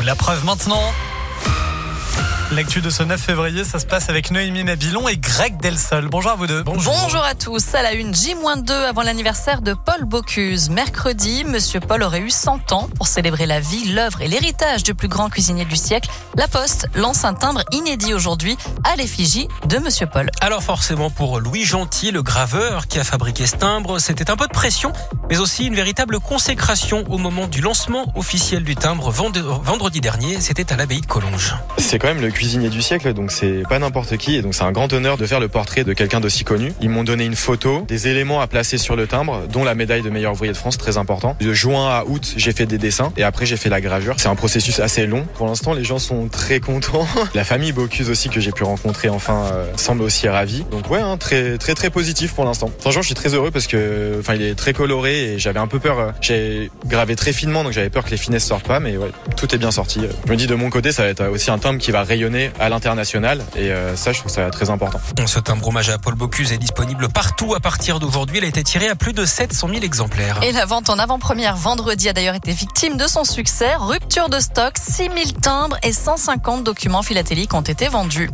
La preuve maintenant. L'actu de ce 9 février, ça se passe avec Noémie Mabilon et Greg Delsol. Bonjour à vous deux. Bonjour à tous. À la une, J-2 avant l'anniversaire de Paul Bocuse. Mercredi, Monsieur Paul aurait eu 100 ans. Pour célébrer la vie, l'œuvre et l'héritage du plus grand cuisinier du siècle, La Poste lance un timbre inédit aujourd'hui à l'effigie de Monsieur Paul. Alors forcément pour Louis Gentil, le graveur qui a fabriqué ce timbre, c'était un peu de pression, mais aussi une véritable consécration au moment du lancement officiel du timbre vendredi dernier. C'était à l'abbaye de Collonges. C'est quand même le cuisinier du siècle, donc c'est pas n'importe qui, et donc c'est un grand honneur de faire le portrait de quelqu'un d'aussi connu. Ils m'ont donné une photo, des éléments à placer sur le timbre, dont la médaille de meilleur ouvrier de France, très important. De juin à août, j'ai fait des dessins, et après j'ai fait la gravure. C'est un processus assez long. Pour l'instant, les gens sont très contents. La famille Bocuse aussi, que j'ai pu rencontrer enfin, semble aussi ravie. Donc ouais, très positif pour l'instant. Franchement, je suis très heureux parce que il est très coloré, et j'avais un peu peur. J'ai gravé très finement, donc j'avais peur que les finesses sortent pas, mais ouais, tout est bien sorti. Je me dis de mon côté, ça va être aussi un timbre qui va rayonner à l'international, et ça, je trouve ça très important. Ce timbre hommage à Paul Bocuse est disponible partout à partir d'aujourd'hui. Il a été tiré à plus de 700 000 exemplaires. Et la vente en avant-première vendredi a d'ailleurs été victime de son succès. Rupture de stock, 6000 timbres et 150 documents philatéliques ont été vendus.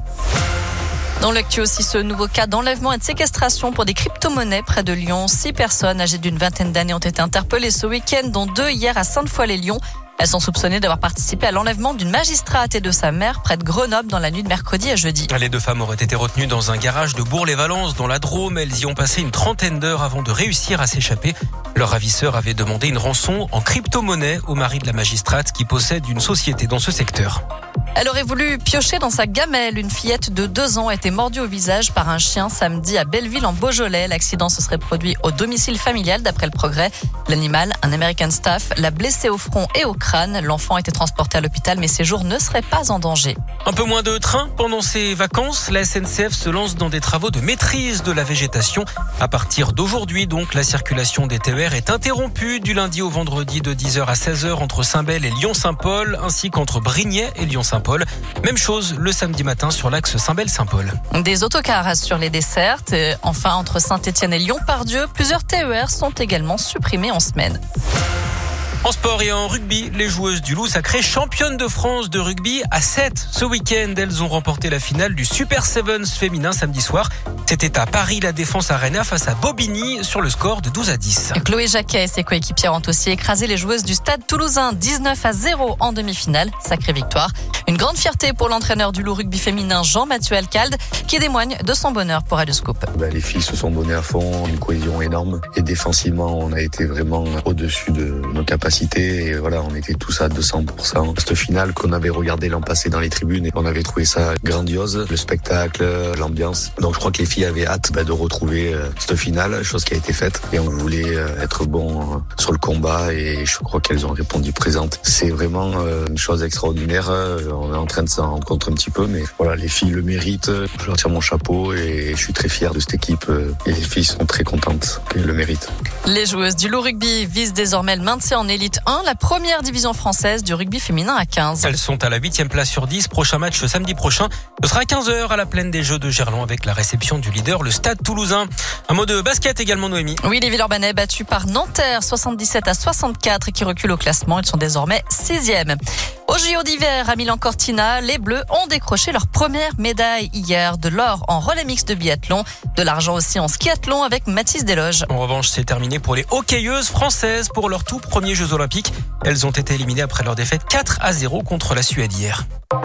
Dans l'actu aussi, ce nouveau cas d'enlèvement et de séquestration pour des crypto-monnaies près de Lyon. 6 personnes âgées d'une vingtaine d'années ont été interpellées ce week-end, dont 2 hier à Sainte-Foy-les-Lyons. Elles sont soupçonnées d'avoir participé à l'enlèvement d'une magistrate et de sa mère près de Grenoble dans la nuit de mercredi à jeudi. Les 2 femmes auraient été retenues dans un garage de Bourg-les-Valences dans la Drôme. Elles y ont passé une trentaine d'heures avant de réussir à s'échapper. Leur ravisseur avait demandé une rançon en crypto-monnaie au mari de la magistrate qui possède une société dans ce secteur. Elle aurait voulu piocher dans sa gamelle. Une fillette de 2 ans a été mordue au visage par un chien samedi à Belleville en Beaujolais. L'accident se serait produit au domicile familial d'après le Progrès. L'animal, un American Staff, l'a blessé au front et au crâne. L'enfant a été transporté à l'hôpital, mais ses jours ne seraient pas en danger. Un peu moins de trains pendant ces vacances. La SNCF se lance dans des travaux de maîtrise de la végétation. À partir d'aujourd'hui, donc, la circulation des TER est interrompue du lundi au vendredi de 10h à 16h entre Saint-Bel et Lyon-Saint-Paul, ainsi qu'entre Brignais et Lyon-Saint-Paul. Même chose le samedi matin sur l'axe Saint-Bel-Saint-Paul. Des autocars assurent les dessertes. Enfin, entre Saint-Étienne et Lyon-Pardieu, plusieurs TER sont également supprimés en semaine. En sport et en rugby, les joueuses du Loup sacrées championnes de France de rugby à 7. Ce week-end, elles ont remporté la finale du Super Sevens féminin samedi soir. C'était à Paris, la Défense Arena face à Bobigny sur le score de 12-10. Chloé Jacquet et ses coéquipières ont aussi écrasé les joueuses du Stade Toulousain 19-0 en demi-finale. Sacrée victoire. Une grande fierté pour l'entraîneur du Loup rugby féminin Jean-Mathieu Alcalde qui témoigne de son bonheur pour Radio Scoop. Les filles se sont données à fond, une cohésion énorme, et défensivement on a été vraiment au-dessus de nos capacités, et voilà, on était tous à 200%. Cette finale qu'on avait regardé l'an passé dans les tribunes, et on avait trouvé ça grandiose, le spectacle, l'ambiance. Donc je crois que les filles avaient hâte de retrouver cette finale, chose qui a été faite, et on voulait être bon sur le combat, et je crois qu'elles ont répondu présentes. C'est vraiment une chose extraordinaire. On est en train de s'en rendre compte un petit peu, mais voilà, les filles le méritent. Je leur tire mon chapeau et je suis très fier de cette équipe, et les filles sont très contentes qu'elles le méritent. Les joueuses du Loup rugby visent désormais le maintien en élite 1, la première division française du rugby féminin à 15. Elles sont à la 8e place sur 10. Prochain match samedi prochain. Ce sera à 15h à la plaine des Jeux de Gerland avec la réception du leader, le Stade Toulousain. Un mot de basket également, Noémie. Oui, les Villeurbanais battus par Nanterre 77-64 qui reculent au classement. Ils sont désormais 6e. Au JO d'hiver à Milan-Cortina, les Bleus ont décroché leur première médaille hier, de l'or en relais mixte de biathlon, de l'argent aussi en skiathlon avec Mathis Desloges. En revanche, c'est terminé pour les hockeyeuses françaises pour leurs tout premiers Jeux Olympiques. Elles ont été éliminées après leur défaite 4-0 contre la Suède hier.